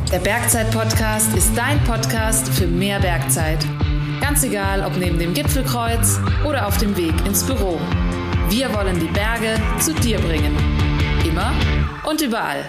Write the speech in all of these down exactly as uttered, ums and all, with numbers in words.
Der Bergzeit-Podcast ist dein Podcast für mehr Bergzeit. Ganz egal, ob neben dem Gipfelkreuz oder auf dem Weg ins Büro. Wir wollen die Berge zu dir bringen. Immer und überall.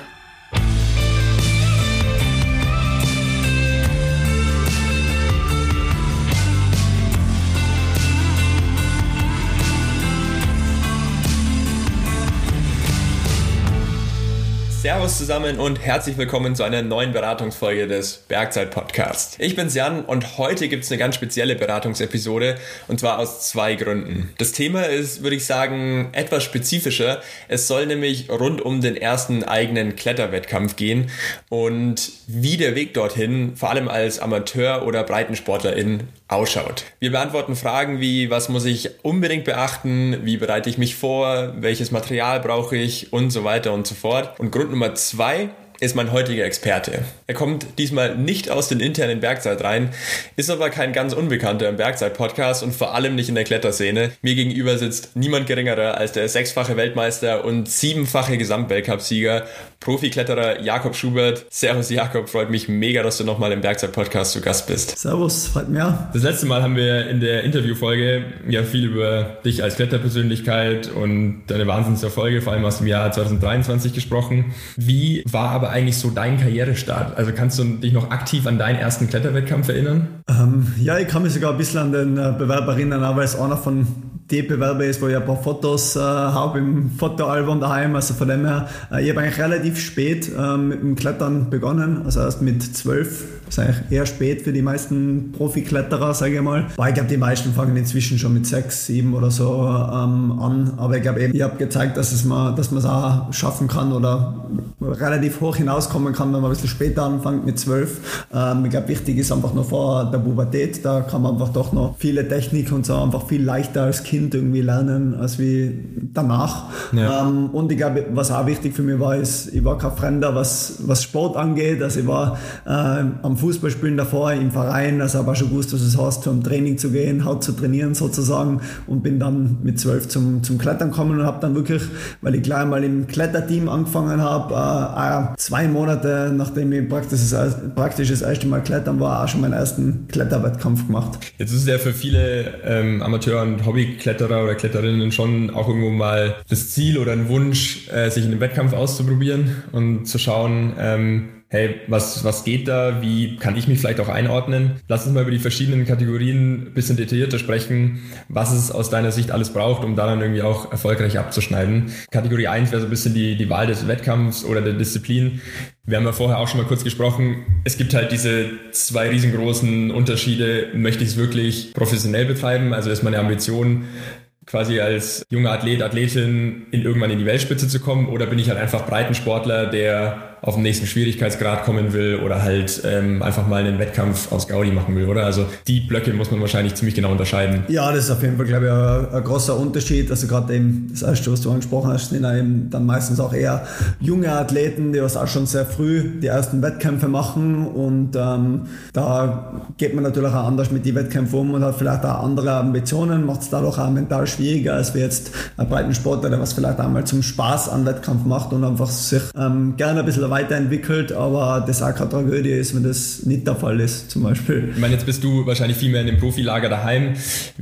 Servus zusammen und herzlich willkommen zu einer neuen Beratungsfolge des Bergzeit-Podcasts. Ich bin's Jan und heute gibt's eine ganz spezielle Beratungsepisode und zwar aus zwei Gründen. Das Thema ist, würde ich sagen, etwas spezifischer. Es soll nämlich rund um den ersten eigenen Kletterwettkampf gehen und wie der Weg dorthin, vor allem als Amateur- oder Breitensportlerin, ausschaut. Wir beantworten Fragen wie, was muss ich unbedingt beachten, wie bereite ich mich vor, welches Material brauche ich und so weiter und so fort. Und Grund Nummer zwei ist mein heutiger Experte. Er kommt diesmal nicht aus den internen Bergzeit rein, ist aber kein ganz Unbekannter im Bergzeit-Podcast und vor allem nicht in der Kletterszene. Mir gegenüber sitzt niemand geringerer als der sechsfache Weltmeister und siebenfache Gesamtweltcup-Sieger, Profikletterer Jakob Schubert. Servus Jakob, freut mich mega, dass du nochmal im Bergzeit-Podcast zu Gast bist. Servus, freut mich. Das letzte Mal haben wir in der Interviewfolge ja viel über dich als Kletterpersönlichkeit und deine Wahnsinnserfolge, vor allem aus dem Jahr zwanzig dreiundzwanzig gesprochen. Wie war aber eigentlich so dein Karrierestart? Also kannst du dich noch aktiv an deinen ersten Kletterwettkampf erinnern? Ähm, ja, ich kann mich sogar ein bisschen an den äh, Bewerber erinnern, weil es einer von den Bewerber ist, wo ich ein paar Fotos äh, habe im Fotoalbum daheim. Also von dem her, äh, ich habe eigentlich relativ spät äh, mit dem Klettern begonnen, also erst mit zwölf. Das ist eigentlich eher spät für die meisten Profikletterer, sage ich mal. Aber ich glaube, die meisten fangen inzwischen schon mit sechs, sieben oder so ähm, an. Aber ich glaube eben, ich habe gezeigt, dass es man, dass man es auch schaffen kann oder relativ hoch hinauskommen kann, wenn man ein bisschen später anfängt mit zwölf. Ähm, ich glaube, wichtig ist einfach noch vor der Pubertät. Da kann man einfach doch noch viele Technik und so einfach viel leichter als Kind irgendwie lernen, als wie danach. Ja. Ähm, und ich glaube, was auch wichtig für mich war, ist, ich war kein Fremder, was, was Sport angeht. Also ich war äh, am Fußballspielen davor im Verein, also habe auch schon gewusst, was es heißt, zum Training zu gehen, Haut zu trainieren sozusagen, und bin dann mit zwölf zum, zum Klettern gekommen und habe dann wirklich, weil ich gleich mal im Kletterteam angefangen habe, äh, zwei Monate nachdem ich praktisch das, praktisch das erste Mal klettern war, auch schon meinen ersten Kletterwettkampf gemacht. Jetzt ist es ja für viele ähm, Amateur- und Hobbykletterer oder Kletterinnen schon auch irgendwo mal das Ziel oder ein Wunsch, äh, sich in einem Wettkampf auszuprobieren und zu schauen, ähm, hey, was, was geht da? Wie kann ich mich vielleicht auch einordnen? Lass uns mal über die verschiedenen Kategorien ein bisschen detaillierter sprechen, was es aus deiner Sicht alles braucht, um daran irgendwie auch erfolgreich abzuschneiden. Kategorie eins wäre so ein bisschen die, die Wahl des Wettkampfs oder der Disziplin. Wir haben ja vorher auch schon mal kurz gesprochen. Es gibt halt diese zwei riesengroßen Unterschiede. Möchte ich es wirklich professionell betreiben? Also ist meine Ambition, quasi als junger Athlet, Athletin in irgendwann in die Weltspitze zu kommen, oder bin ich halt einfach Breitensportler, der auf den nächsten Schwierigkeitsgrad kommen will oder halt ähm, einfach mal einen Wettkampf aus Gaudi machen will, oder? Also die Blöcke muss man wahrscheinlich ziemlich genau unterscheiden. Ja, das ist auf jeden Fall, glaube ich, ein, ein großer Unterschied. Also gerade eben das erste, was du angesprochen hast, sind eben dann meistens auch eher junge Athleten, die was auch schon sehr früh die ersten Wettkämpfe machen, und ähm, da geht man natürlich auch anders mit den Wettkämpfen um und hat vielleicht auch andere Ambitionen, macht es dadurch auch mental schwieriger als wie jetzt ein Breitensportler, der was vielleicht einmal zum Spaß an Wettkampf macht und einfach sich ähm, gerne ein bisschen weiterentwickelt, aber das auch keine Tragödie ist, wenn das nicht der Fall ist, zum Beispiel. Ich meine, jetzt bist du wahrscheinlich viel mehr in dem Profilager daheim.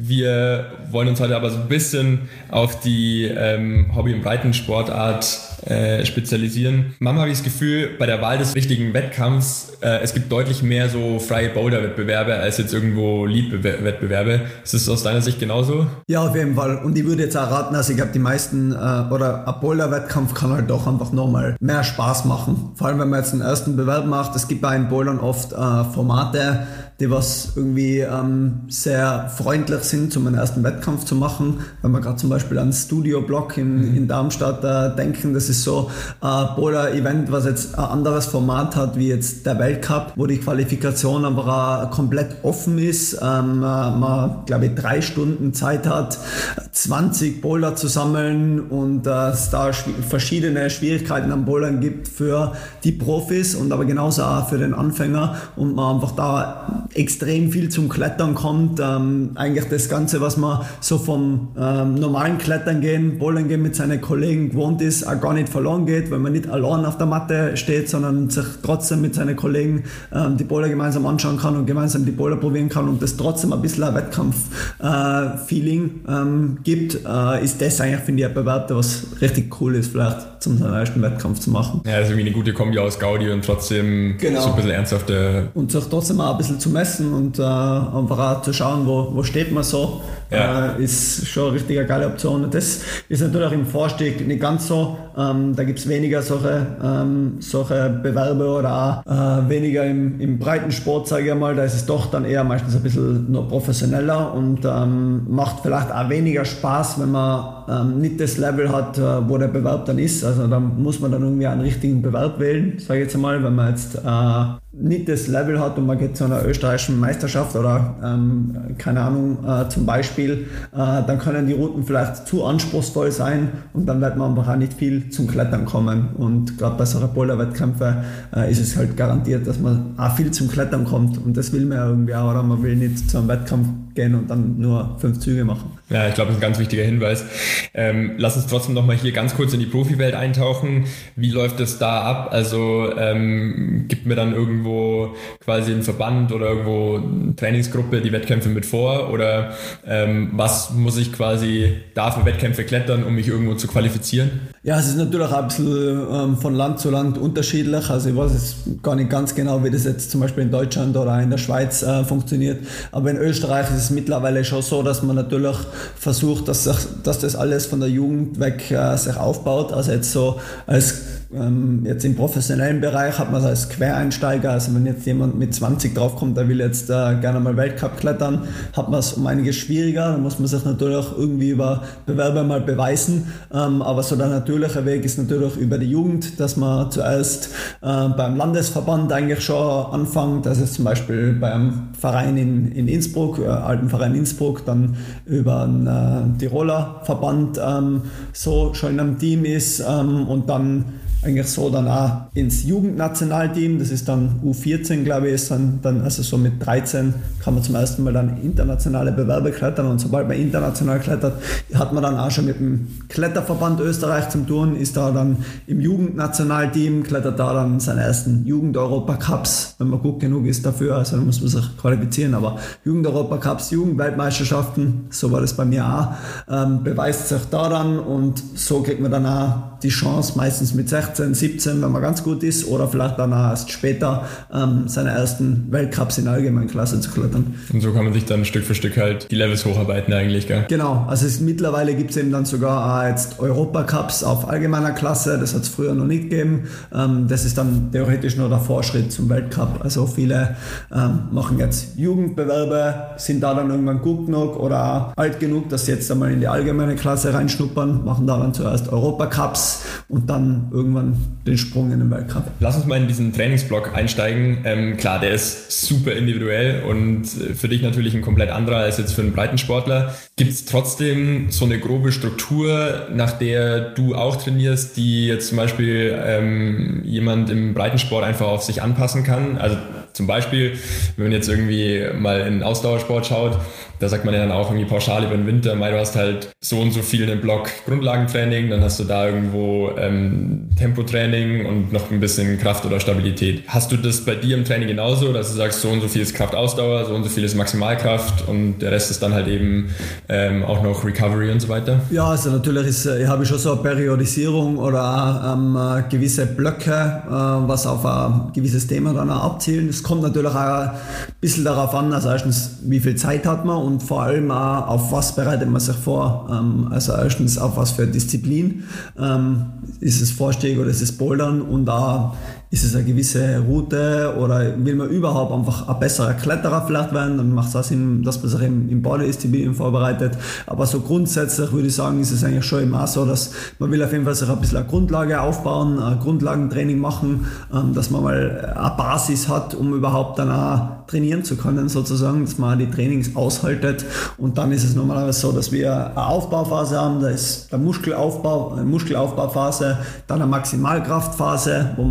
Wir wollen uns heute aber so ein bisschen auf die ähm, Hobby- und Breitensportart äh, spezialisieren. Manchmal habe ich das Gefühl, bei der Wahl des richtigen Wettkampfs, äh, es gibt deutlich mehr so freie Boulder-Wettbewerbe als jetzt irgendwo Lead-Wettbewerbe. Ist das aus deiner Sicht genauso? Ja, auf jeden Fall. Und ich würde jetzt auch raten, also ich glaube, die meisten, äh, oder ein Boulder-Wettkampf kann halt doch einfach nochmal mehr Spaß machen. Vor allem, wenn man jetzt einen ersten Bewerb macht. Es gibt bei den Bouldern oft äh, Formate, die was irgendwie ähm, sehr freundlich sind, um einen ersten Wettkampf zu machen. Wenn wir gerade zum Beispiel an Studio-Block in, in Darmstadt äh, denken, das ist so ein Boulder-Event, was jetzt ein anderes Format hat wie jetzt der Weltcup, wo die Qualifikation aber auch komplett offen ist. Ähm, man, glaube ich, drei Stunden Zeit hat, zwanzig Boulder zu sammeln, und äh, es da schw- verschiedene Schwierigkeiten am Bouldern gibt für die Profis und aber genauso auch für den Anfänger, und man einfach da extrem viel zum Klettern kommt. Ähm, eigentlich das Ganze, was man so vom ähm, normalen Klettern gehen, Bouldern gehen mit seinen Kollegen gewohnt ist, auch gar nicht verloren geht, weil man nicht allein auf der Matte steht, sondern sich trotzdem mit seinen Kollegen ähm, die Boulder gemeinsam anschauen kann und gemeinsam die Boulder probieren kann und das trotzdem ein bisschen ein Wettkampf-Feeling äh, ähm, gibt, äh, ist das eigentlich, finde ich, ein Bewerb, was richtig cool ist, vielleicht zum ersten Wettkampf zu machen. Ja, das ist irgendwie eine gute Kombi aus Gaudi und trotzdem genau. so ein bisschen ernsthafte... Und sich trotzdem auch ein bisschen zu messen und äh, einfach auch zu schauen, wo, wo steht man so, ja. äh, ist schon eine richtig geile Option. Und das ist natürlich auch im Vorstieg nicht ganz so. Ähm, da gibt es weniger solche, ähm, solche Bewerbe oder auch äh, weniger im, im Breitensport, sage ich mal. Da ist es doch dann eher meistens ein bisschen nur professioneller und ähm, macht vielleicht auch weniger Spaß, wenn man ähm, nicht das Level hat, äh, wo der Bewerb dann ist. Also da muss man dann irgendwie einen richtigen Bewerb wählen, sage ich jetzt einmal, wenn man jetzt äh, nicht das Level hat und man geht zu einer österreichischen Meisterschaft oder ähm, keine Ahnung, äh, zum Beispiel, äh, dann können die Routen vielleicht zu anspruchsvoll sein und dann wird man einfach auch nicht viel zum Klettern kommen. Und gerade bei solchen Boulder-Wettkämpfen äh, ist es halt garantiert, dass man auch viel zum Klettern kommt und das will man ja irgendwie auch, oder man will nicht zu einem Wettkampf gehen und dann nur fünf Züge machen. Ja, ich glaube, das ist ein ganz wichtiger Hinweis. Ähm, lass uns trotzdem nochmal hier ganz kurz in die Profiwelt eintauchen. Wie läuft es da ab? Also ähm, gibt mir dann irgendwo quasi ein Verband oder irgendwo eine Trainingsgruppe die Wettkämpfe mit vor? Oder ähm, was muss ich quasi da für Wettkämpfe klettern, um mich irgendwo zu qualifizieren? Ja, es ist natürlich auch ein bisschen ähm, von Land zu Land unterschiedlich. Also ich weiß jetzt gar nicht ganz genau, wie das jetzt zum Beispiel in Deutschland oder in der Schweiz äh, funktioniert. Aber in Österreich ist es mittlerweile schon so, dass man natürlich versucht, dass, sich, dass das alles von der Jugend weg äh, sich aufbaut. Also jetzt so als ähm, jetzt im professionellen Bereich hat man es als Quereinsteiger, also wenn jetzt jemand mit zwanzig draufkommt, der will jetzt äh, gerne mal Weltcup klettern, hat man es um einiges schwieriger. Da muss man sich natürlich auch irgendwie über Bewerber mal beweisen. Ähm, aber so der natürliche Weg ist natürlich über die Jugend, dass man zuerst äh, beim Landesverband eigentlich schon anfängt, also zum Beispiel beim Verein in, in Innsbruck, äh, Alpenverein Innsbruck, dann über einen äh, Tiroler Verband ähm, so schon in einem Team ist ähm, und dann eigentlich so dann auch ins Jugendnationalteam, das ist dann U vierzehn, glaube ich, ist dann, dann also so mit dreizehn kann man zum ersten Mal dann internationale Bewerbe klettern und sobald man international klettert, hat man dann auch schon mit dem Kletterverband Österreich zum Tun, ist da dann im Jugendnationalteam, klettert da dann seine ersten Jugend-Europa-Cups, wenn man gut genug ist dafür, also dann muss man sich qualifizieren, aber Jugend-Europa-Cups, Jugendweltmeisterschaften, so war das bei mir auch, ähm, beweist sich da dann und so kriegt man dann auch die Chance, meistens mit sechzehn, siebzehn, wenn man ganz gut ist, oder vielleicht dann auch erst später ähm, seine ersten Weltcups in der Allgemeinklasse zu klettern. Und so kann man sich dann Stück für Stück halt die Levels hocharbeiten eigentlich, gell? Genau, also es, mittlerweile gibt es eben dann sogar auch jetzt Europacups auf allgemeiner Klasse, das hat es früher noch nicht gegeben. Ähm, das ist dann theoretisch nur der Vorschritt zum Weltcup. Also viele ähm, machen jetzt Jugendbewerbe, sind da dann irgendwann gut genug oder alt genug, dass sie jetzt einmal in die allgemeine Klasse reinschnuppern, machen da dann zuerst Europacups und dann irgendwann den Sprung in den Weltcup. Lass uns mal in diesen Trainingsblock einsteigen. Ähm, klar, der ist super individuell und für dich natürlich ein komplett anderer als jetzt für einen Breitensportler. Gibt es trotzdem so eine grobe Struktur, nach der du auch trainierst, die jetzt zum Beispiel ähm, jemand im Breitensport einfach auf sich anpassen kann? Also zum Beispiel, wenn man jetzt irgendwie mal in Ausdauersport schaut, da sagt man ja dann auch irgendwie pauschal über den Winter, mal du hast halt so und so viel in den Block Grundlagentraining, dann hast du da irgendwo ähm, Tempotraining und noch ein bisschen Kraft oder Stabilität. Hast du das bei dir im Training genauso, dass du sagst, so und so viel ist Kraftausdauer, so und so viel ist Maximalkraft und der Rest ist dann halt eben ähm, auch noch Recovery und so weiter? Ja, also natürlich ist, ich habe schon so eine Periodisierung oder ähm, gewisse Blöcke, äh, was auf ein gewisses Thema dann auch abzielen. Es kommt natürlich auch ein bisschen darauf an, also erstens, wie viel Zeit hat man und vor allem auch, auf was bereitet man sich vor. Ähm, also erstens, auf was für Disziplin. Ähm, ist es Vorstieg oder ist es Bouldern und da ist es eine gewisse Route oder will man überhaupt einfach ein besserer Kletterer vielleicht werden, dann macht es auch Sinn, dass man sich im, im Bodydisziplin vorbereitet. Aber so grundsätzlich würde ich sagen, ist es eigentlich schon immer so, dass man will auf jeden Fall sich ein bisschen eine Grundlage aufbauen, ein Grundlagentraining machen, dass man mal eine Basis hat, um überhaupt dann auch trainieren zu können sozusagen, dass man die Trainings aushaltet und dann ist es normalerweise so, dass wir eine Aufbauphase haben, da ist der Muskelaufbau, eine Muskelaufbauphase, dann eine Maximalkraftphase, wo man eben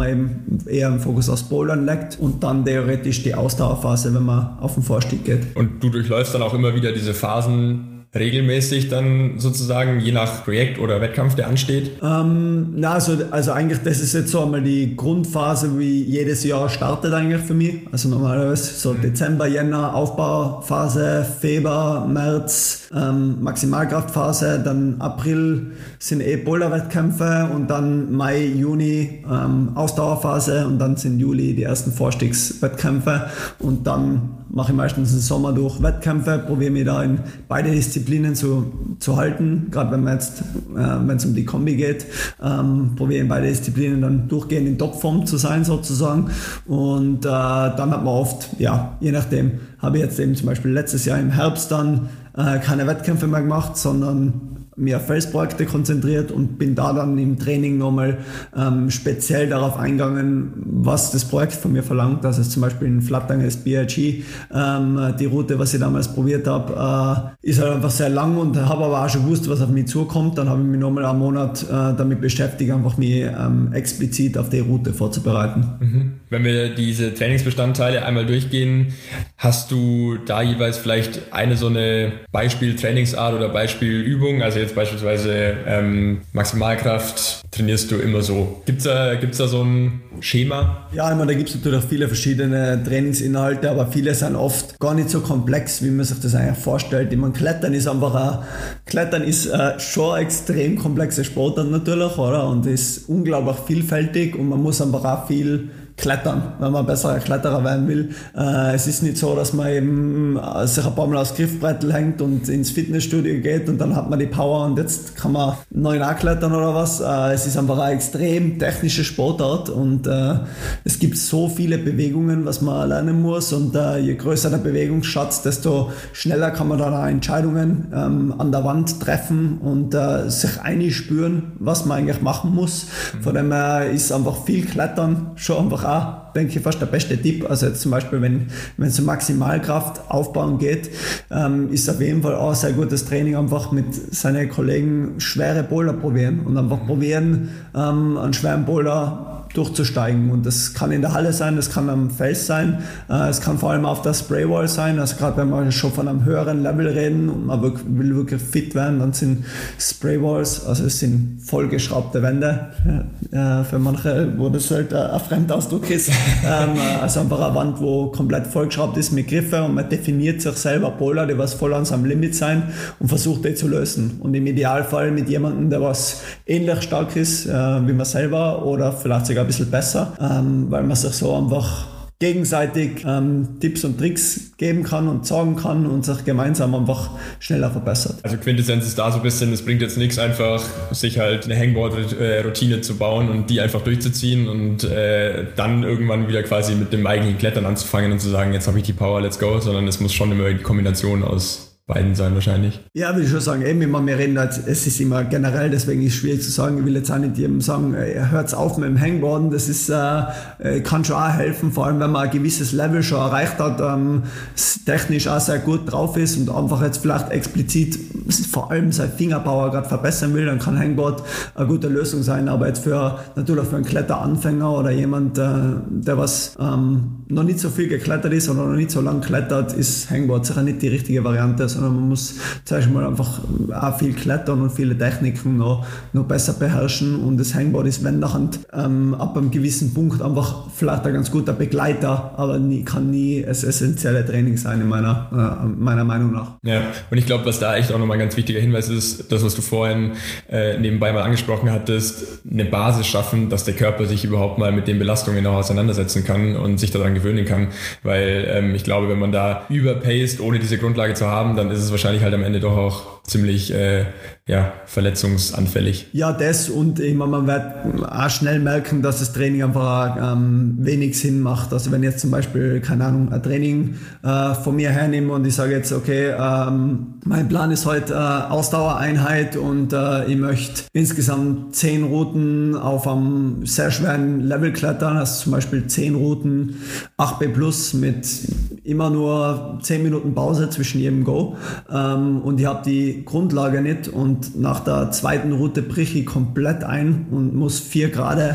eher im Fokus aufs Bouldern legt und dann theoretisch die Ausdauerphase, wenn man auf den Vorstieg geht. Und du durchläufst dann auch immer wieder diese Phasen regelmäßig dann sozusagen, je nach Projekt oder Wettkampf, der ansteht? Ähm, na, also, also eigentlich, das ist jetzt so einmal die Grundphase, wie jedes Jahr startet eigentlich für mich. Also normalerweise so mhm. Dezember, Jänner, Aufbauphase, Februar, März, ähm, Maximalkraftphase, dann April sind eh Boulder-Wettkämpfe und dann Mai, Juni ähm, Ausdauerphase und dann sind Juli die ersten Vorstiegswettkämpfe und dann mache ich meistens den Sommer durch Wettkämpfe, probiere mich da in beide Disziplinen zu, zu halten, gerade wenn man jetzt, äh, wenn es um die Kombi geht, ähm, probiere in beide Disziplinen dann durchgehend in Topform zu sein sozusagen und äh, dann hat man oft, ja, je nachdem, habe ich jetzt eben zum Beispiel letztes Jahr im Herbst dann äh, keine Wettkämpfe mehr gemacht, sondern mir auf Felsprojekte konzentriert und bin da dann im Training nochmal ähm, speziell darauf eingegangen, was das Projekt von mir verlangt. Also zum Beispiel in Flattangers B I G, ähm, die Route, was ich damals probiert habe, äh, ist halt einfach sehr lang und habe aber auch schon gewusst, was auf mich zukommt. Dann habe ich mich nochmal einen Monat äh, damit beschäftigt, einfach mich ähm, explizit auf die Route vorzubereiten. Mhm. Wenn wir diese Trainingsbestandteile einmal durchgehen, hast du da jeweils vielleicht eine so eine Beispiel-Trainingsart oder Beispielübung, also jetzt beispielsweise ähm, Maximalkraft trainierst du immer so. Gibt's da, gibt's da so ein Schema? Ja, ich meine, da gibt es natürlich auch viele verschiedene Trainingsinhalte, aber viele sind oft gar nicht so komplex, wie man sich das eigentlich vorstellt. Ich meine, Klettern ist einfach ein, Klettern ist äh, schon ein extrem komplexer Sportart natürlich, oder? Und ist unglaublich vielfältig und man muss einfach auch viel klettern, wenn man ein besserer Kletterer werden will. Äh, es ist nicht so, dass man eben äh, sich ein paar Mal aufs Griffbrettel hängt und ins Fitnessstudio geht und dann hat man die Power und jetzt kann man neu nachklettern oder was. Äh, es ist einfach eine extrem technische Sportart und äh, es gibt so viele Bewegungen, was man lernen muss und äh, je größer der Bewegungsschatz, desto schneller kann man dann auch Entscheidungen ähm, an der Wand treffen und äh, sich einspüren, was man eigentlich machen muss. Mhm. Von dem her ist einfach viel Klettern schon einfach auch, denke ich, fast der beste Tipp. Also jetzt zum Beispiel, wenn wenn es um Maximalkraft aufbauen geht, ähm, ist auf jeden Fall auch ein sehr gutes Training, einfach mit seinen Kollegen schwere Boulder probieren und einfach probieren, ähm, einen schweren Boulder durchzusteigen. Und das kann in der Halle sein, das kann am Fels sein, äh, es kann vor allem auf der Spraywall sein. Also gerade wenn wir schon von einem höheren Level reden und man wirklich, will wirklich fit werden, dann sind Spraywalls, also es sind vollgeschraubte Wände, äh, für manche, wo das halt ein Fremdausdruck ist. ähm, also einfach eine Wand, wo komplett vollgeschraubt ist mit Griffe und man definiert sich selber Boulder, die was voll an seinem Limit sein und versucht die zu lösen. Und im Idealfall mit jemandem, der was ähnlich stark ist äh, wie man selber oder vielleicht sogar ein bisschen besser, ähm, weil man sich so einfach gegenseitig ähm, Tipps und Tricks geben kann und sagen kann und sich gemeinsam einfach schneller verbessert. Also Quintessenz ist da so ein bisschen, es bringt jetzt nichts, einfach sich halt eine Hangboard-Routine zu bauen und die einfach durchzuziehen und äh, dann irgendwann wieder quasi mit dem eigentlichen Klettern anzufangen und zu sagen, jetzt habe ich die Power, let's go, sondern es muss schon immer die Kombination aus beiden sein wahrscheinlich. Ja, würde ich schon sagen. Eben, immer wir reden halt, es ist immer generell, deswegen ist es schwierig zu sagen. Ich will jetzt auch nicht jedem sagen, hört's auf mit dem Hangboarden. Das ist, äh, kann schon auch helfen, vor allem wenn man ein gewisses Level schon erreicht hat, ähm, technisch auch sehr gut drauf ist und einfach jetzt vielleicht explizit vor allem seine Fingerpower gerade verbessern will, dann kann Hangboard eine gute Lösung sein. Aber jetzt für, natürlich für einen Kletteranfänger oder jemand, äh, der was ähm, noch nicht so viel geklettert ist oder noch nicht so lang klettert, ist Hangboard sicher nicht die richtige Variante, sondern man muss zuerst mal einfach auch viel klettern und viele Techniken noch, noch besser beherrschen und das Hangboard ist, wenn nachher ähm, ab einem gewissen Punkt einfach vielleicht ein ganz guter Begleiter, aber nie, kann nie das essentielle Training sein, in meiner, äh, meiner Meinung nach. Ja, und ich glaube, was da echt auch nochmal ein ganz wichtiger Hinweis ist, das, was du vorhin äh, nebenbei mal angesprochen hattest, eine Basis schaffen, dass der Körper sich überhaupt mal mit den Belastungen auch auseinandersetzen kann und sich daran gewöhnen kann, weil ähm, ich glaube, wenn man da überpaced, ohne diese Grundlage zu haben, dann ist es wahrscheinlich halt am Ende doch auch ziemlich äh, ja, verletzungsanfällig. Ja, das und ich meine, man wird auch schnell merken, dass das Training einfach ähm, wenig Sinn macht. Also wenn ich jetzt zum Beispiel, keine Ahnung, ein Training äh, von mir hernehme und ich sage jetzt, okay, ähm, mein Plan ist heute äh, Ausdauereinheit und äh, ich möchte insgesamt zehn Routen auf einem sehr schweren Level klettern, also zum Beispiel zehn Routen acht B plus mit immer nur zehn Minuten Pause zwischen jedem Go ähm, und ich habe die Grundlage nicht und nach der zweiten Route brich ich komplett ein und muss vier gerade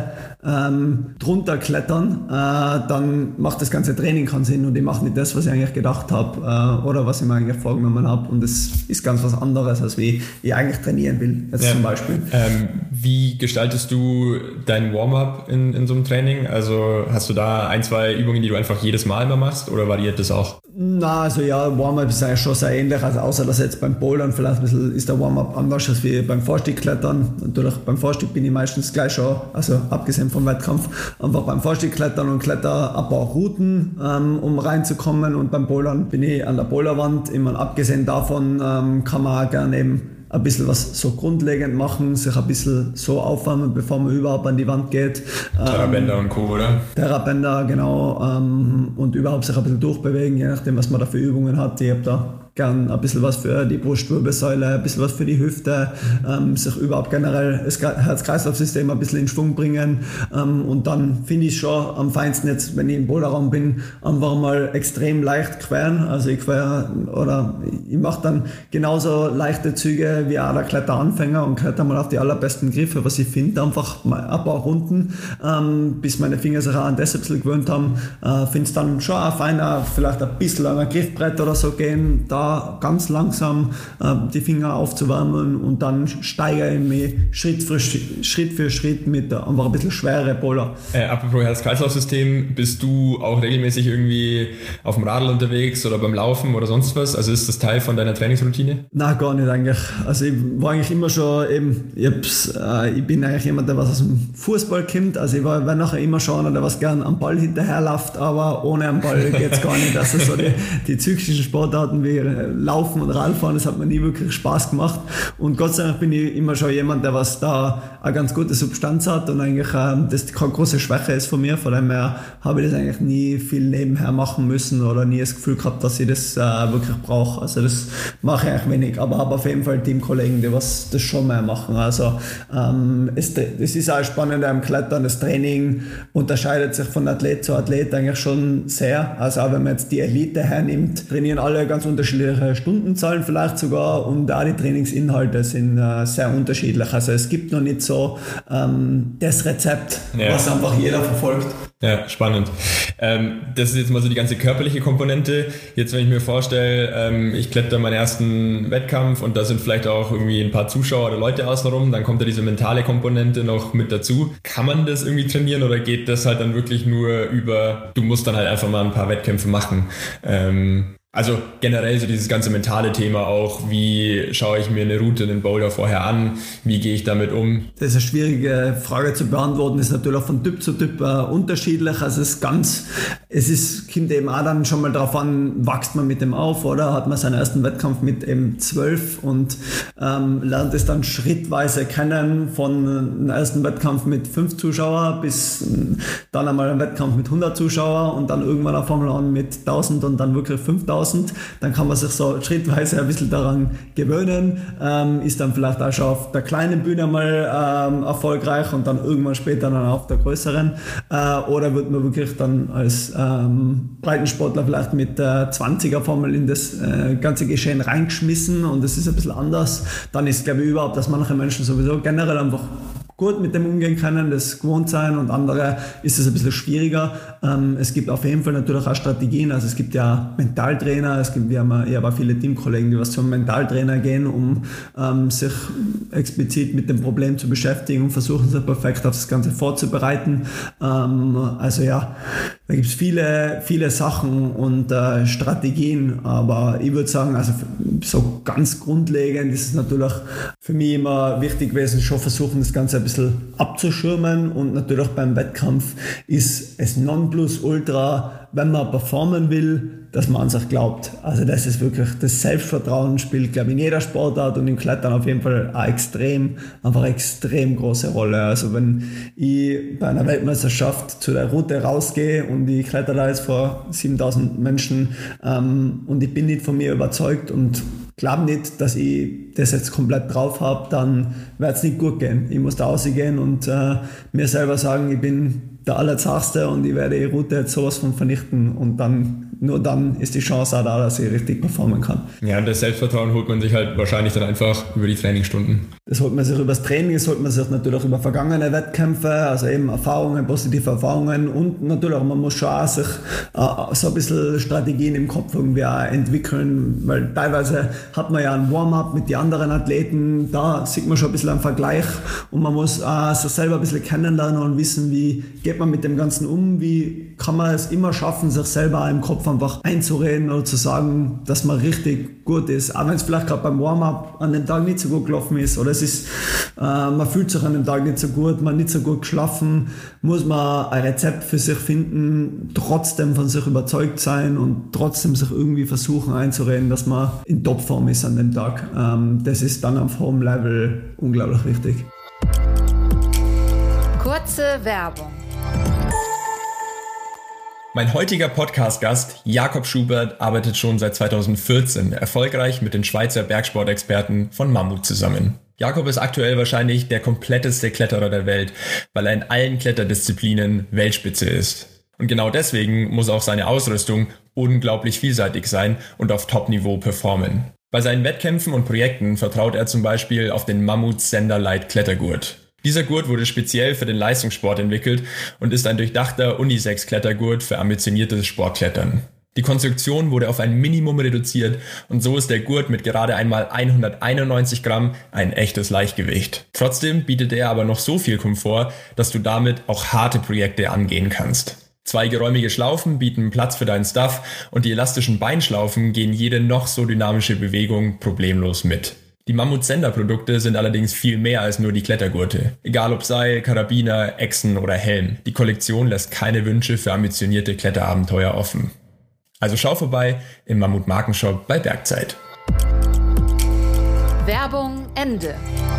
ähm, drunter klettern, äh, dann macht das ganze Training keinen Sinn und ich mache nicht das, was ich eigentlich gedacht habe äh, oder was ich mir eigentlich vorgenommen habe und das ist ganz was anderes, als wie ich eigentlich trainieren will, jetzt ja. zum Beispiel. Ähm, wie gestaltest du dein Warm-up in, in so einem Training? Also hast du da ein, zwei Übungen, die du einfach jedes Mal immer machst oder variiert das auch? Na, also ja, Warm-up ist eigentlich schon sehr ähnlich, also außer dass jetzt beim Bouldern vielleicht ein bisschen ist der Warm-up anders als wie beim Vorstiegklettern. Natürlich beim Vorstieg bin ich meistens gleich schon, also abgesehen vom Wettkampf, einfach beim Vorstiegklettern und kletter ein paar Routen, ähm, um reinzukommen und beim Bouldern bin ich an der Boulderwand. Immer abgesehen davon ähm, kann man auch gerne eben ein bisschen was so grundlegend machen, sich ein bisschen so aufwärmen, bevor man überhaupt an die Wand geht. Terrabänder ähm, und Co., oder? Terrabänder, genau. Ähm, und überhaupt sich ein bisschen durchbewegen, je nachdem, was man da für Übungen hat. Ich habe da gern ein bisschen was für die Brustwirbelsäule, ein bisschen was für die Hüfte, ähm, sich überhaupt generell das Herz-Kreislauf-System ein bisschen in Schwung bringen. Ähm, und dann finde ich es schon am feinsten jetzt, wenn ich im Boulderraum bin, einfach mal extrem leicht queren. Also ich quer oder ich mache dann genauso leichte Züge wie auch der Kletteranfänger und kletter mal auf die allerbesten Griffe, was ich finde, einfach mal ein paar Runden, ähm, bis meine Finger sich auch an das ein bisschen gewöhnt haben. Äh, finde es dann schon auch feiner, vielleicht ein bisschen an ein Griffbrett oder so gehen, da ganz langsam äh, die Finger aufzuwärmen und dann steigere ich mich Schritt für Schritt, für Schritt mit einfach ein bisschen schwere Bowler. Äh, apropos Herz-Kreislauf-System, bist du auch regelmäßig irgendwie auf dem Radl unterwegs oder beim Laufen oder sonst was? Also ist das Teil von deiner Trainingsroutine? Nein, gar nicht eigentlich. Also ich war eigentlich immer schon eben, ich, äh, ich bin eigentlich jemand, der was aus dem Fußball kommt. Also ich war, war nachher immer schon einer, der was gern am Ball hinterherläuft, aber ohne am Ball geht es gar nicht. Also so die, die zyklischen Sportarten wie Laufen und Radfahren, das hat mir nie wirklich Spaß gemacht. Und Gott sei Dank bin ich immer schon jemand, der was da eine ganz gute Substanz hat und eigentlich ähm, das keine große Schwäche ist von mir. Von dem her habe ich das eigentlich nie viel nebenher machen müssen oder nie das Gefühl gehabt, dass ich das äh, wirklich brauche. Also das mache ich eigentlich wenig, aber habe auf jeden Fall Teamkollegen, die was das schon mehr machen. Also ähm, es, es ist auch spannend am Klettern, das Training unterscheidet sich von Athlet zu Athlet eigentlich schon sehr. Also auch wenn man jetzt die Elite hernimmt, trainieren alle ganz unterschiedliche Stundenzahlen vielleicht sogar und auch die Trainingsinhalte sind äh, sehr unterschiedlich. Also es gibt noch nicht so ähm, das Rezept, ja. was einfach jeder verfolgt. Ja, spannend. Ähm, das ist jetzt mal so die ganze körperliche Komponente. Jetzt, wenn ich mir vorstelle, ähm, ich kletter meinen ersten Wettkampf und da sind vielleicht auch irgendwie ein paar Zuschauer oder Leute außenrum, dann kommt da diese mentale Komponente noch mit dazu. Kann man das irgendwie trainieren oder geht das halt dann wirklich nur über, du musst dann halt einfach mal ein paar Wettkämpfe machen? Ähm, Also generell so dieses ganze mentale Thema auch, wie schaue ich mir eine Route, einen Boulder vorher an, wie gehe ich damit um? Das ist eine schwierige Frage zu beantworten, ist natürlich auch von Typ zu Typ äh, unterschiedlich. Also es ist ganz, es ist, kommt eben auch dann schon mal drauf an, wächst man mit dem auf oder hat man seinen ersten Wettkampf mit eben zwölf und ähm, lernt es dann schrittweise kennen von einem ersten Wettkampf mit fünf Zuschauer bis dann einmal ein Wettkampf mit hundert Zuschauer und dann irgendwann auf Formel an mit tausend und dann wirklich fünftausend. Dann kann man sich so schrittweise ein bisschen daran gewöhnen, ähm, ist dann vielleicht auch schon auf der kleinen Bühne mal ähm, erfolgreich und dann irgendwann später dann auf der größeren. Äh, oder wird man wirklich dann als ähm, Breitensportler vielleicht mit der zwanziger-Formel in das äh, ganze Geschehen reingeschmissen und das ist ein bisschen anders. Dann ist, glaube ich, überhaupt, dass manche Menschen sowieso generell einfach gut mit dem umgehen können, das gewohnt sein und andere ist es ein bisschen schwieriger. Ähm, es gibt auf jeden Fall natürlich auch Strategien, also es gibt ja Mentaltrainer, es gibt, wir haben ja auch viele Teamkollegen, die was zum Mentaltrainer gehen, um ähm, sich explizit mit dem Problem zu beschäftigen und versuchen sich perfekt auf das Ganze vorzubereiten. Ähm, also ja, da gibt es viele, viele Sachen und äh, Strategien, aber ich würde sagen, also so ganz grundlegend ist es natürlich für mich immer wichtig gewesen, schon versuchen, das Ganze ein bisschen abzuschirmen und natürlich beim Wettkampf ist es Nonplusultra, wenn man performen will, dass man an sich glaubt. Also das ist wirklich, das Selbstvertrauen spielt, glaube ich, in jeder Sportart und im Klettern auf jeden Fall auch extrem, einfach extrem große Rolle. Also wenn ich bei einer Weltmeisterschaft zu der Route rausgehe und ich kletter da jetzt vor siebentausend Menschen ähm, und ich bin nicht von mir überzeugt und glaube nicht, dass ich das jetzt komplett drauf habe, dann wird es nicht gut gehen. Ich muss da rausgehen und äh, mir selber sagen, ich bin der Allerzachste und ich werde die Route jetzt sowas von vernichten und dann nur dann ist die Chance auch da, dass ich richtig performen kann. Ja, und das Selbstvertrauen holt man sich halt wahrscheinlich dann einfach über die Trainingsstunden. Das holt man sich über das Training, das holt man sich natürlich auch über vergangene Wettkämpfe, also eben Erfahrungen, positive Erfahrungen und natürlich auch, man muss schon auch sich äh, so ein bisschen Strategien im Kopf irgendwie auch entwickeln, weil teilweise hat man ja ein Warm-up mit den anderen Athleten, da sieht man schon ein bisschen einen Vergleich und man muss äh, sich selber ein bisschen kennenlernen und wissen, wie geht man mit dem Ganzen um, wie kann man es immer schaffen, sich selber im Kopf einfach einzureden oder zu sagen, dass man richtig gut ist, auch wenn es vielleicht gerade beim Warm-up an dem Tag nicht so gut gelaufen ist oder es ist, äh, man fühlt sich an dem Tag nicht so gut, man nicht so gut geschlafen, muss man ein Rezept für sich finden, trotzdem von sich überzeugt sein und trotzdem sich irgendwie versuchen einzureden, dass man in Topform ist an dem Tag. Ähm, das ist dann auf hohem Level unglaublich wichtig. Kurze Werbung. Mein heutiger Podcast-Gast, Jakob Schubert, arbeitet schon seit zweitausendvierzehn erfolgreich mit den Schweizer Bergsportexperten von Mammut zusammen. Jakob ist aktuell wahrscheinlich der kompletteste Kletterer der Welt, weil er in allen Kletterdisziplinen Weltspitze ist. Und genau deswegen muss auch seine Ausrüstung unglaublich vielseitig sein und auf Top-Niveau performen. Bei seinen Wettkämpfen und Projekten vertraut er zum Beispiel auf den Mammut Sender Light Klettergurt. Dieser Gurt wurde speziell für den Leistungssport entwickelt und ist ein durchdachter Unisex-Klettergurt für ambitioniertes Sportklettern. Die Konstruktion wurde auf ein Minimum reduziert und so ist der Gurt mit gerade einmal hunderteinundneunzig Gramm ein echtes Leichtgewicht. Trotzdem bietet er aber noch so viel Komfort, dass du damit auch harte Projekte angehen kannst. Zwei geräumige Schlaufen bieten Platz für deinen Stuff und die elastischen Beinschlaufen gehen jede noch so dynamische Bewegung problemlos mit. Die Mammut-Sender-Produkte sind allerdings viel mehr als nur die Klettergurte. Egal ob Seil, Karabiner, Echsen oder Helm. Die Kollektion lässt keine Wünsche für ambitionierte Kletterabenteuer offen. Also schau vorbei im Mammut-Markenshop bei Bergzeit. Werbung Ende.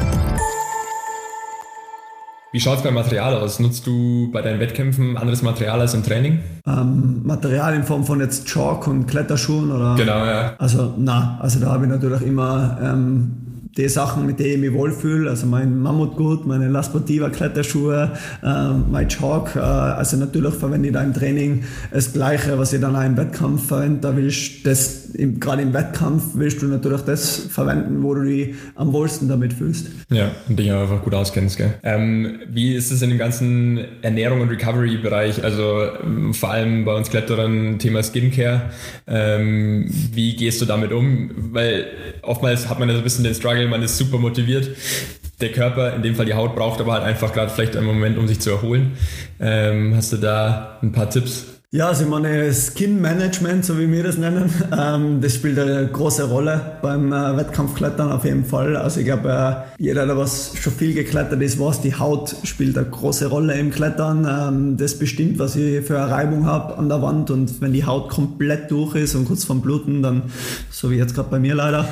Wie schaut es beim Material aus? Nutzt du bei deinen Wettkämpfen anderes Material als im Training? Ähm, Material in Form von jetzt Chalk und Kletterschuhen oder? Genau, ja. Also na, also da habe ich natürlich immer ähm, die Sachen, mit denen ich mich wohlfühle, also mein Mammutgurt, meine La Sportiva Kletterschuhe, äh, mein Chalk, äh, also natürlich verwende ich da im Training das Gleiche, was ich dann auch im Wettkampf verwende. Da willst du das, im, gerade im Wettkampf willst du natürlich das verwenden, wo du dich am wohlsten damit fühlst. Ja, und dich einfach gut auskennst, gell? Ähm, wie ist es in dem ganzen Ernährung- und Recovery-Bereich, also ähm, vor allem bei uns Kletterern Thema Skincare, ähm, wie gehst du damit um? Weil oftmals hat man ja so ein bisschen den Struggle, man ist super motiviert. Der Körper, in dem Fall die Haut, braucht aber halt einfach gerade vielleicht einen Moment, um sich zu erholen. Ähm, hast du da ein paar Tipps? Ja, also ich meine Skin Management, so wie wir das nennen, ähm, das spielt eine große Rolle beim äh, Wettkampfklettern auf jeden Fall. Also ich glaube, äh, jeder, der was schon viel geklettert ist, weiß, die Haut spielt eine große Rolle im Klettern. Ähm, das bestimmt, was ich für eine Reibung habe an der Wand, und wenn die Haut komplett durch ist und kurz vorm Bluten, dann, so wie jetzt gerade bei mir leider,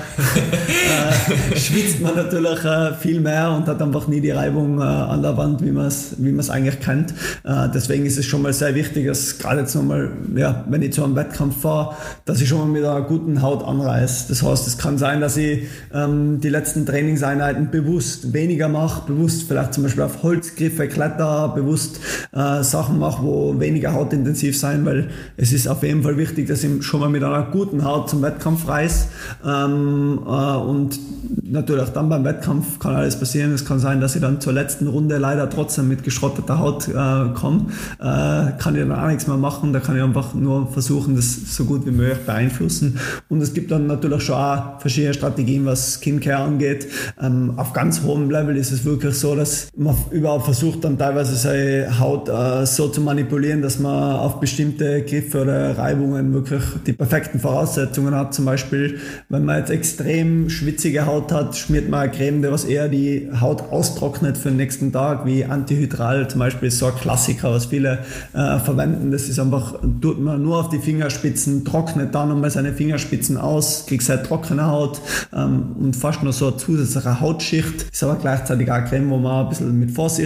äh, schwitzt man natürlich äh, viel mehr und hat einfach nie die Reibung äh, an der Wand, wie man es wie man es eigentlich kennt. Äh, deswegen ist es schon mal sehr wichtig, dass gerade nochmal, ja, wenn ich zu einem Wettkampf fahre, dass ich schon mal mit einer guten Haut anreiße. Das heißt, es kann sein, dass ich ähm, die letzten Trainingseinheiten bewusst weniger mache, bewusst vielleicht zum Beispiel auf Holzgriffe kletter, bewusst äh, Sachen mache, wo weniger hautintensiv sein, weil es ist auf jeden Fall wichtig, dass ich schon mal mit einer guten Haut zum Wettkampf reise. Ähm, äh, und natürlich dann beim Wettkampf kann alles passieren. Es kann sein, dass ich dann zur letzten Runde leider trotzdem mit geschrotteter Haut äh, komme. Äh, kann ich dann auch nichts mehr machen. Da kann ich einfach nur versuchen, das so gut wie möglich beeinflussen. Und es gibt dann natürlich schon auch verschiedene Strategien, was Skincare angeht. Ähm, auf ganz hohem Level ist es wirklich so, dass man überhaupt versucht, dann teilweise seine Haut äh, so zu manipulieren, dass man auf bestimmte Griffe oder Reibungen wirklich die perfekten Voraussetzungen hat. Zum Beispiel, wenn man jetzt extrem schwitzige Haut hat, schmiert man eine Creme, die was eher die Haut austrocknet für den nächsten Tag, wie Antihydral zum Beispiel, ist so ein Klassiker, was viele äh, verwenden. Das ist einfach, tut man nur auf die Fingerspitzen, trocknet dann nochmal seine Fingerspitzen aus, kriegt sehr trockene Haut ähm, und fast nur so eine zusätzliche Hautschicht. Ist aber gleichzeitig auch eine Creme, wo man ein bisschen mit Vorsicht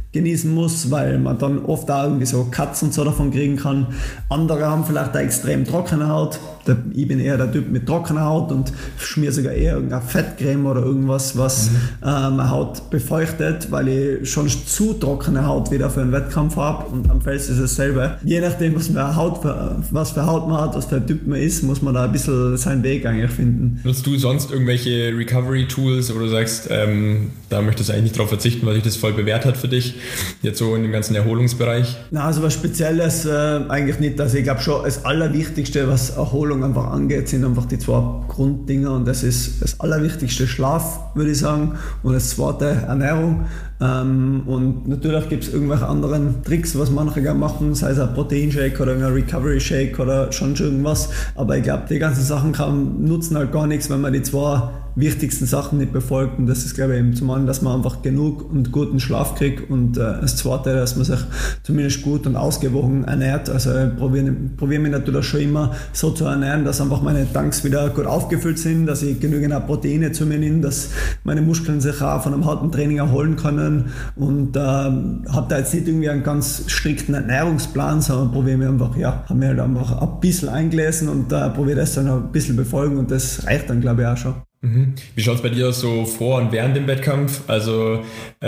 genießen muss, weil man dann oft auch irgendwie so Cuts und so davon kriegen kann. Andere haben vielleicht eine extrem trockene Haut. Ich bin eher der Typ mit trockener Haut und schmier sogar eher irgendeine Fettcreme oder irgendwas, was mhm. äh, meine Haut befeuchtet, weil ich schon zu trockene Haut wieder für einen Wettkampf habe und am Fels ist es dasselbe. Je nachdem, was für Haut, was für Haut man hat, was für ein Typ man ist, muss man da ein bisschen seinen Weg eigentlich finden. Nutzt du sonst irgendwelche Recovery-Tools, wo du sagst, ähm, da möchtest du eigentlich nicht drauf verzichten, weil sich das voll bewährt hat für dich, jetzt so in dem ganzen Erholungsbereich? Na, also was Spezielles äh, eigentlich nicht. Also ich glaube schon, das Allerwichtigste, was Erholung einfach angeht, sind einfach die zwei Grunddinger und das ist das Allerwichtigste Schlaf, würde ich sagen, und das zweite Ernährung. Ähm, und natürlich gibt es irgendwelche anderen Tricks, was manche gerne machen, sei es ein Proteinshake oder ein Recovery-Shake oder schon irgendwas, aber ich glaube, die ganzen Sachen kann, nutzen halt gar nichts, wenn man die zwei wichtigsten Sachen nicht befolgt und das ist, glaube ich, eben zum einen, dass man einfach genug und guten Schlaf kriegt und äh, das zweite, dass man sich zumindest gut und ausgewogen ernährt. Also ich probiere, probiere mich natürlich schon immer so zu ernähren, dass einfach meine Tanks wieder gut aufgefüllt sind, dass ich genügend Proteine zu mir nehme, dass meine Muskeln sich auch von einem harten Training erholen können und äh, habe da jetzt nicht irgendwie einen ganz strikten Ernährungsplan, sondern probiere mich einfach, ja, habe mir halt einfach ein bisschen eingelesen und äh, probiere das dann ein bisschen befolgen und das reicht dann, glaube ich, auch schon. Wie schaut es bei dir so vor und während dem Wettkampf? Also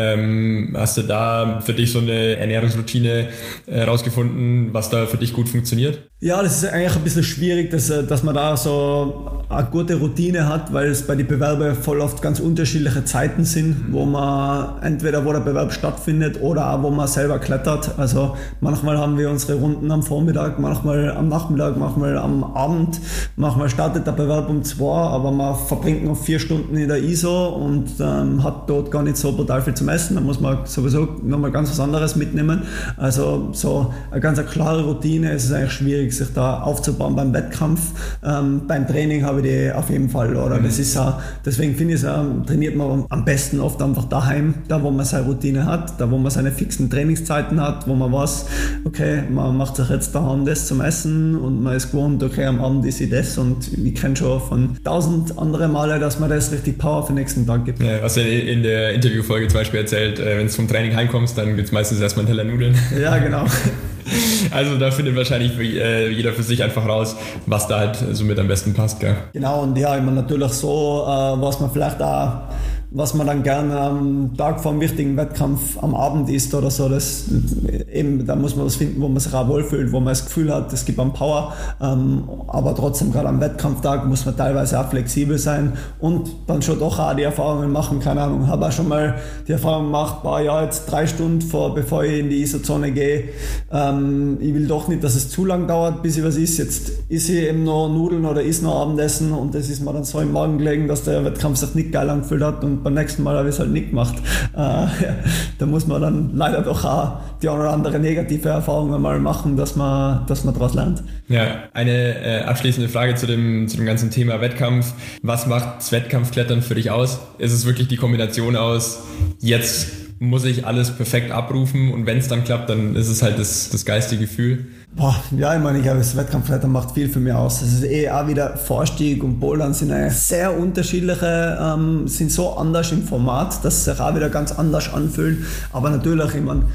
ähm, hast du da für dich so eine Ernährungsroutine herausgefunden, äh, was da für dich gut funktioniert? Ja, das ist eigentlich ein bisschen schwierig, dass, dass man da so eine gute Routine hat, weil es bei den Bewerbern voll oft ganz unterschiedliche Zeiten sind, wo man entweder wo der Bewerb stattfindet oder auch wo man selber klettert. Also manchmal haben wir unsere Runden am Vormittag, manchmal am Nachmittag, manchmal am Abend. Manchmal startet der Bewerb um zwei, aber man verbringt noch vier Stunden in der I S O und ähm, hat dort gar nicht so brutal viel zum Essen. Da muss man sowieso nochmal ganz was anderes mitnehmen. Also so eine ganz eine klare Routine ist es eigentlich schwierig, sich da aufzubauen beim Wettkampf. Ähm, beim Training habe ich die auf jeden Fall, oder? Mhm. Das ist auch, deswegen finde ich es, ähm, trainiert man am besten oft einfach daheim, da wo man seine Routine hat, da wo man seine fixen Trainingszeiten hat, wo man weiß, okay, man macht sich jetzt daheim das zum Essen und man ist gewohnt, okay, am Abend ist ich das und ich kenne schon von tausend andere Male, dass man das richtig Power für den nächsten Tag gibt. Ja, was du in der Interviewfolge zum Beispiel erzählt, wenn du vom Training heimkommst, dann gibt es meistens erstmal einen Teller Nudeln. Ja, genau. Also da findet wahrscheinlich jeder für sich einfach raus, was da halt so mit am besten passt, gell? Genau, und ja, immer natürlich so, was man vielleicht auch, was man dann gerne am Tag vor dem wichtigen Wettkampf am Abend isst oder so, das eben, da muss man was finden, wo man sich auch wohlfühlt, wo man das Gefühl hat, es gibt einen Power, ähm, aber trotzdem gerade am Wettkampftag muss man teilweise auch flexibel sein und dann schon doch auch die Erfahrungen machen, keine Ahnung, habe auch schon mal die Erfahrung gemacht, boah, ja, jetzt drei Stunden vor, bevor ich in die I S O-Zone gehe, ähm, ich will doch nicht, dass es zu lang dauert, bis ich was isst, jetzt isse ich eben noch Nudeln oder isst noch Abendessen und das ist mir dann so im Magen gelegen, dass der Wettkampf sich nicht geil angefühlt hat und beim nächsten Mal habe ich es halt nicht gemacht. Äh, ja, da muss man dann leider doch auch die eine oder andere negative Erfahrung einmal machen, dass man, dass man daraus lernt. Ja, eine äh, abschließende Frage zu dem, zu dem ganzen Thema Wettkampf. Was macht das Wettkampfklettern für dich aus? Ist es wirklich die Kombination aus, jetzt muss ich alles perfekt abrufen und wenn es dann klappt, dann ist es halt das, das geistige Gefühl? Boah, ja, ich meine, ich glaube, das Wettkampfklettern macht viel für mich aus. Es ist eh auch wieder Vorstieg und Bouldern sind eigentlich sehr unterschiedliche, ähm, sind so anders im Format, dass es sich auch wieder ganz anders anfühlt. Aber natürlich, ich meine,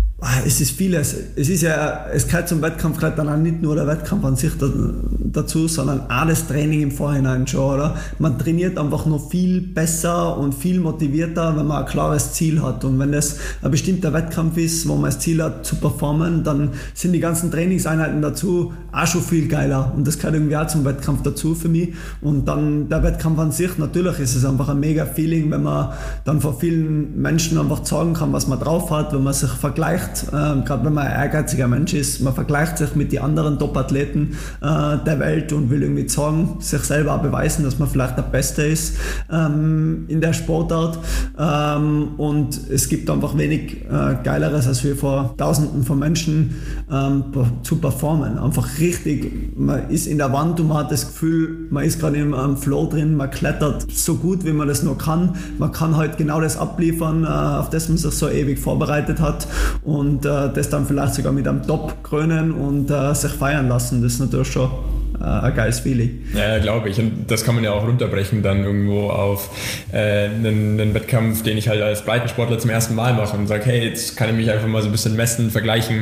es ist vieles. Es ist ja, es gehört zum Wettkampfklettern auch nicht nur der Wettkampf an sich dazu, sondern auch das Training im Vorhinein schon, oder? Man trainiert einfach noch viel besser und viel motivierter, wenn man ein klares Ziel hat. Und wenn das ein bestimmter Wettkampf ist, wo man das Ziel hat zu performen, dann sind die ganzen Trainingseinheiten dazu auch schon viel geiler. Und das gehört irgendwie auch zum Wettkampf dazu für mich. Und dann der Wettkampf an sich, natürlich ist es einfach ein mega Feeling, wenn man dann vor vielen Menschen einfach zeigen kann, was man drauf hat, wenn man sich vergleicht. Ähm, gerade wenn man ein ehrgeiziger Mensch ist, man vergleicht sich mit den anderen Top-Athleten äh, der Welt und will irgendwie zeigen, sich selber auch beweisen, dass man vielleicht der Beste ist ähm, in der Sportart. Ähm, und es gibt einfach wenig äh, Geileres, als wir vor Tausenden von Menschen ähm, zu performen. Einfach richtig, man ist in der Wand und man hat das Gefühl, man ist gerade im um, Flow drin, man klettert so gut, wie man das nur kann. Man kann halt genau das abliefern, äh, auf das man sich so ewig vorbereitet hat. Und äh, das dann vielleicht sogar mit einem Top krönen und äh, sich feiern lassen. Das ist natürlich schon äh, ein geiles Feeling. Ja, glaube ich. Und das kann man ja auch runterbrechen dann irgendwo auf äh, einen, einen Wettkampf, den ich halt als Breitensportler zum ersten Mal mache und sage, hey, jetzt kann ich mich einfach mal so ein bisschen messen, vergleichen,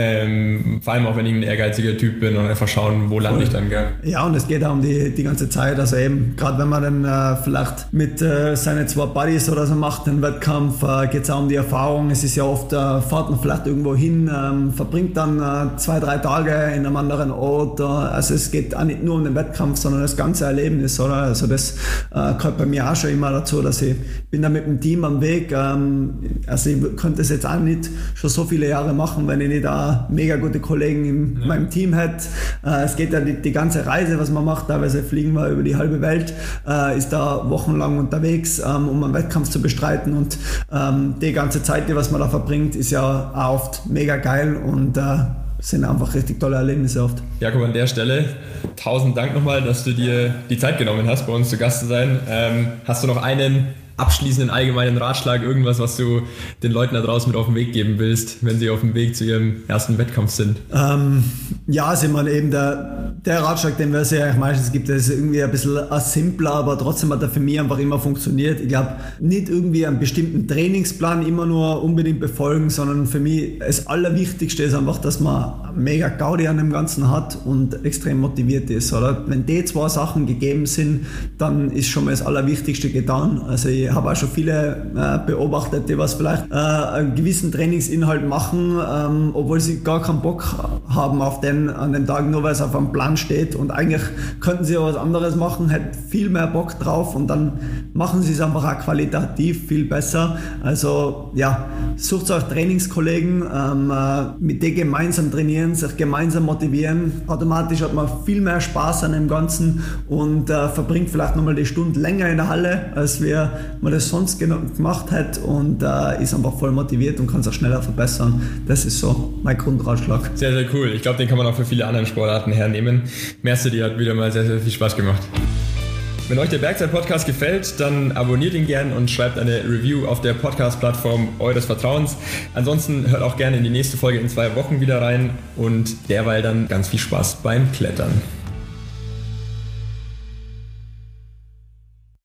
ähm, vor allem auch wenn ich ein ehrgeiziger Typ bin und einfach schauen, wo lande ich dann, gell? Ja, und es geht auch um die, die ganze Zeit, also eben, gerade wenn man dann äh, vielleicht mit äh, seinen zwei Buddies oder so macht, den Wettkampf, äh, geht es auch um die Erfahrung. Es ist ja oft, äh, fahrt man vielleicht irgendwo hin, ähm, verbringt dann äh, zwei, drei Tage in einem anderen Ort, äh, also es geht auch nicht nur um den Wettkampf, sondern das ganze Erlebnis, oder? Also das äh, gehört bei mir auch schon immer dazu, dass ich bin da mit dem Team am Weg, ähm, also ich könnte es jetzt auch nicht schon so viele Jahre machen, wenn ich nicht auch mega gute Kollegen in ja. meinem Team hätte. Äh, es geht ja die, die ganze Reise, was man macht, teilweise fliegen wir über die halbe Welt, äh, ist da wochenlang unterwegs, ähm, um einen Wettkampf zu bestreiten und ähm, die ganze Zeit, die was man da verbringt, ist ja auch oft mega geil und äh, sind einfach richtig tolle Erlebnisse oft. Jakob, an der Stelle tausend Dank nochmal, dass du dir die Zeit genommen hast, bei uns zu Gast zu sein. Ähm, hast du noch einen abschließenden allgemeinen Ratschlag, irgendwas, was du den Leuten da draußen mit auf den Weg geben willst, wenn sie auf dem Weg zu ihrem ersten Wettkampf sind? Ähm, ja, also ich meine eben der, der Ratschlag, den wir ja meistens gibt, ist irgendwie ein bisschen simpler, aber trotzdem hat er für mich einfach immer funktioniert. Ich glaube, nicht irgendwie einen bestimmten Trainingsplan immer nur unbedingt befolgen, sondern für mich das Allerwichtigste ist einfach, dass man mega Gaudi an dem Ganzen hat und extrem motiviert ist, oder? Wenn die zwei Sachen gegeben sind, dann ist schon mal das Allerwichtigste getan. Also ich habe auch schon viele äh, beobachtet, die was vielleicht äh, einen gewissen Trainingsinhalt machen, ähm, obwohl sie gar keinen Bock haben auf den an den Tagen, nur weil es auf einem Plan steht und eigentlich könnten sie auch was anderes machen, hätten viel mehr Bock drauf und dann machen sie es einfach auch qualitativ viel besser. Also ja, sucht euch Trainingskollegen, ähm, äh, mit denen gemeinsam trainieren, sich gemeinsam motivieren. Automatisch hat man viel mehr Spaß an dem Ganzen und äh, verbringt vielleicht nochmal die Stunde länger in der Halle, als wir man das sonst gemacht hat und äh, ist einfach voll motiviert und kann es auch schneller verbessern. Das ist so mein Grundratschlag. Sehr, sehr cool. Ich glaube, den kann man auch für viele andere Sportarten hernehmen. Merce, die hat wieder mal sehr, sehr viel Spaß gemacht. Wenn euch der Bergzeit-Podcast gefällt, dann abonniert ihn gern und schreibt eine Review auf der Podcast-Plattform eures Vertrauens. Ansonsten hört auch gerne in die nächste Folge in zwei Wochen wieder rein und derweil dann ganz viel Spaß beim Klettern.